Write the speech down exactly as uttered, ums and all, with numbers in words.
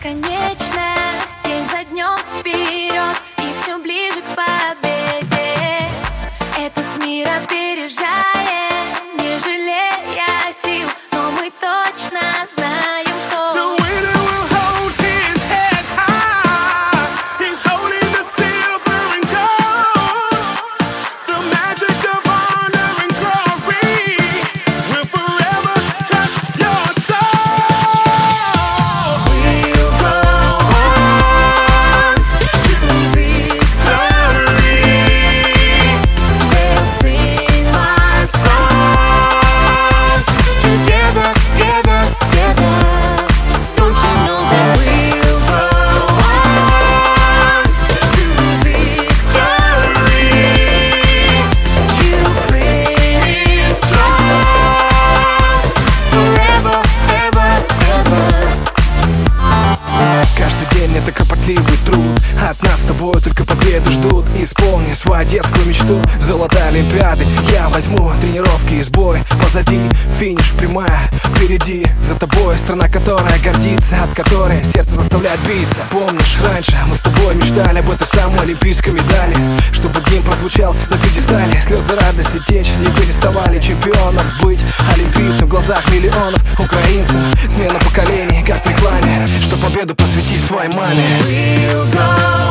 бесконечность, день за днем вперед, и все ближе к победе. Этот мир опережаем, не жалея сил, но мы точно знаем, что это кропотливый труд. От нас с тобой только победу ждут. Исполни свою детскую мечту. Золотая Олимпиады я возьму. Тренировки и сбой позади. Финиш прямая впереди. За тобой страна, которая гордится, от которой сердце заставляет биться. Помнишь, раньше мы с тобой мечтали об этой самой олимпийской медали, чтобы гимн прозвучал на пьедестале. Слезы радости течь не переставали. Чемпионом быть, олимпийцем в глазах миллионов украинцев. Смена поколений, как в рекламе, что победу посвятить своей маме. We'll go.